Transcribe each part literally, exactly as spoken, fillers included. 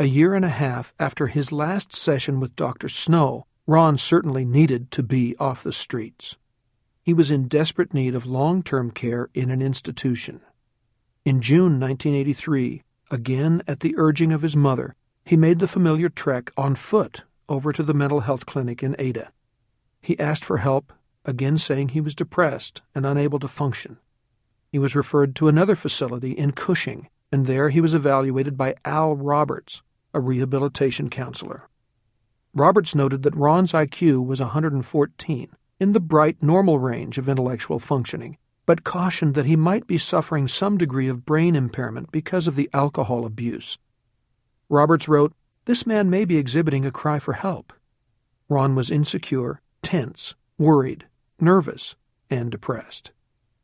A year and a half after his last session with Doctor Snow, Ron certainly needed to be off the streets. He was in desperate need of long-term care in an institution. In June nineteen eighty-three, again at the urging of his mother, he made the familiar trek on foot over to the mental health clinic in Ada. He asked for help, again saying he was depressed and unable to function. He was referred to another facility in Cushing, and there he was evaluated by Al Roberts, a rehabilitation counselor. Roberts noted that Ron's I Q was one hundred fourteen, in the bright normal range of intellectual functioning, but cautioned that he might be suffering some degree of brain impairment because of the alcohol abuse. Roberts wrote, "This man may be exhibiting a cry for help." Ron was insecure, tense, worried, nervous, and depressed.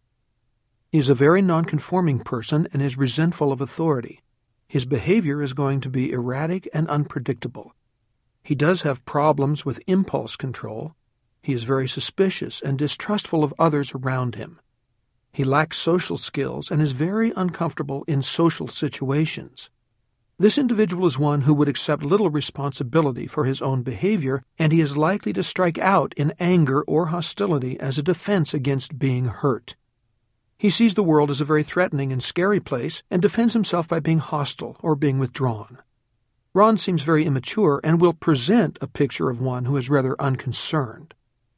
He is a very nonconforming person and is resentful of authority. His behavior is going to be erratic and unpredictable. He does have problems with impulse control. He is very suspicious and distrustful of others around him. He lacks social skills and is very uncomfortable in social situations. This individual is one who would accept little responsibility for his own behavior, and he is likely to strike out in anger or hostility as a defense against being hurt. He sees the world as a very threatening and scary place and defends himself by being hostile or being withdrawn. Ron seems very immature and will present a picture of one who is rather unconcerned.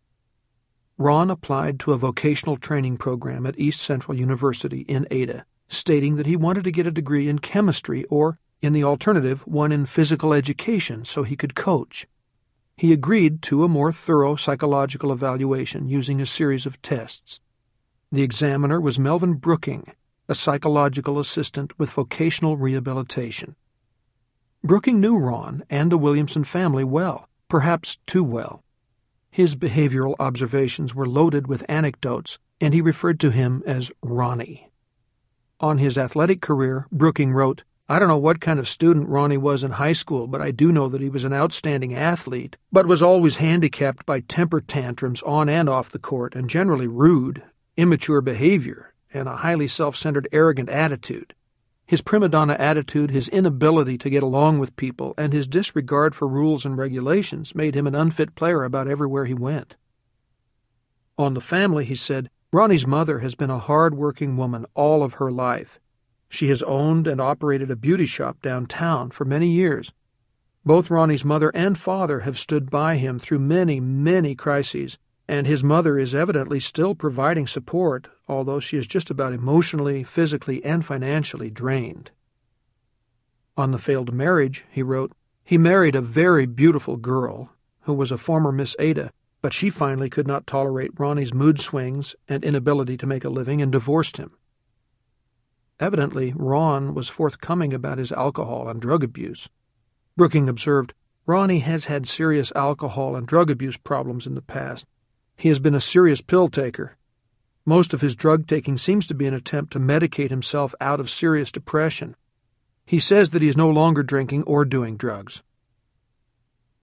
Ron applied to a vocational training program at East Central University in Ada, stating that he wanted to get a degree in chemistry or, in the alternative, one in physical education so he could coach. He agreed to a more thorough psychological evaluation using a series of tests. The examiner was Melvin Brooking, a psychological assistant with vocational rehabilitation. Brooking knew Ron and the Williamson family well, perhaps too well. His behavioral observations were loaded with anecdotes, and he referred to him as Ronnie. On his athletic career, Brooking wrote, "I don't know what kind of student Ronnie was in high school, but I do know that he was an outstanding athlete, but was always handicapped by temper tantrums on and off the court, and generally rude, immature behavior, and a highly self-centered, arrogant attitude. His prima donna attitude, his inability to get along with people, and his disregard for rules and regulations made him an unfit player about everywhere he went." On the family, he said, "Ronnie's mother has been a hard-working woman all of her life. She has owned and operated a beauty shop downtown for many years. Both Ronnie's mother and father have stood by him through many, many crises, and his mother is evidently still providing support, although she is just about emotionally, physically, and financially drained." On the failed marriage, he wrote, "He married a very beautiful girl who was a former Miss Ada, but she finally could not tolerate Ronnie's mood swings and inability to make a living and divorced him." Evidently, Ron was forthcoming about his alcohol and drug abuse. Brooking observed, "Ronnie has had serious alcohol and drug abuse problems in the past. He has been a serious pill taker. Most of his drug taking seems to be an attempt to medicate himself out of serious depression. He says that he is no longer drinking or doing drugs.